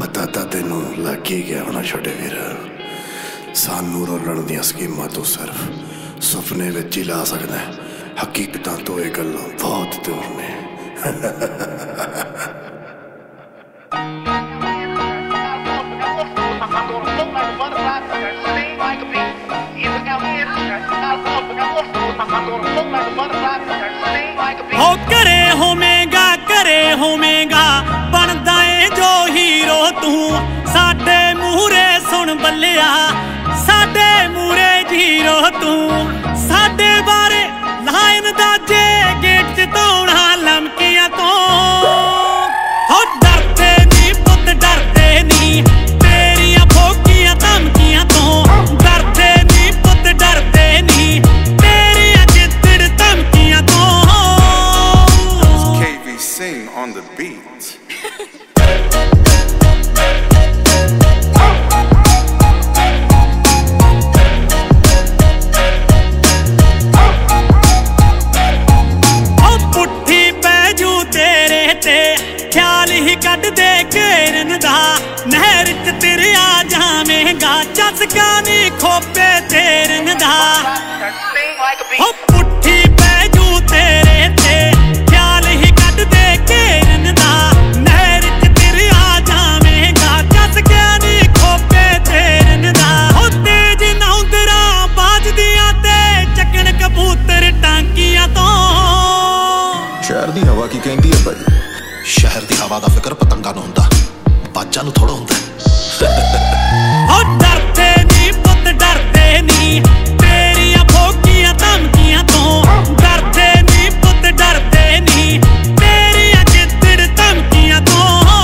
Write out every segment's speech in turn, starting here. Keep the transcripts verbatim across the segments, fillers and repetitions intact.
पता तां तैनूं लग ही गया होना छोटे वीर, सानू रोलण दियां स्कीमां तूं सिर्फ सुपने विच ही ला सकदा है, हकीकतां तो ये गल्लां बहुत दूर ने। हो करे होवेगा करे होवेगा बनदा ए जो हीरो तू, साडे मूहरे सुन बल्लिया साडे मूहरे जीरो तू, साडे बारे लाइन दाजे गेट च धौना लमकियां तो। हो डरदे नी पुत डरदे नी तेरियां भोगियां धमकियां तो, डरदे नी पुत डरदे नी तेरियां जिद्दड़ धमकियां तो। K V C on the beat. ख्याल ही कट दे घेरन दा नहर च तेरे आ जावेगा, चसका नी खोपे तेरन दा। हो पुट्ठी पैजू तेरे ते ख्याल ही कट दे घेरन दा नहर च तेरे आ जावेगा, चसका नी खोपे तेरन दा। हो तेज नौंदरा बाजदियां ते चकन कबूतर टांकियां तो। शहर दी हवा की कहंदी है भाई, शहर दी हवा दा फिकर पतंगा नूं हुंदा, बाजां नूं थोड़ा हुंदा। हो डरदे नी पुत डरदे नी तेरियां भोगियां धमकियां तो, डरदे नी पुत डरदे नी तेरियां जिद्दड़ धमकियां तो।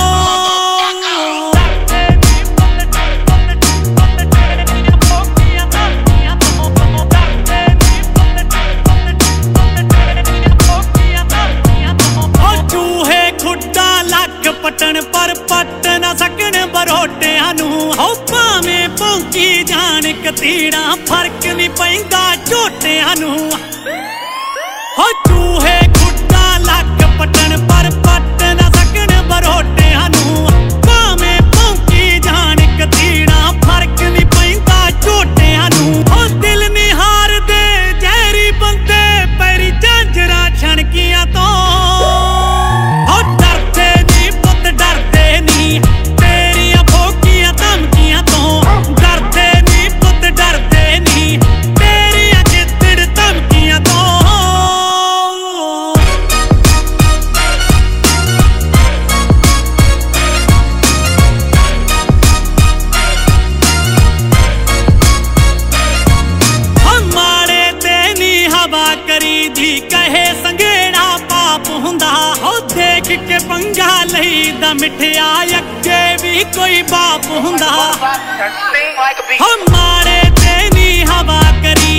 पटन पर पट ना सकन बरोटियां नूं, हो भावें भौंकी जान कतीड़ा फर्क नहीं पैंदा झोटियां नूं। हो चूहे खुड्डा लक पटन पर पट ना सकन बरोटियां नूं, भावें भौंकी जान कतीड़ा फर्क नहीं पैंदा झोटियां नूं। हो दिल नहीं हारदे जहरी बंदे पैरी झांजरां छणकियां तो। तेरियां भोगियां धमकियां तो, डरदे नी पुत डरदे नी तेरियां जिद्दड़ धमकियां तो। माड़े ते नी हवा करी दी कहे संगेड़ा पाप हुंदा, हो देख के पंगा लईदा मिठिया अगे भी कोई बाप हुंदा। हो माड़े ते नी हवा करी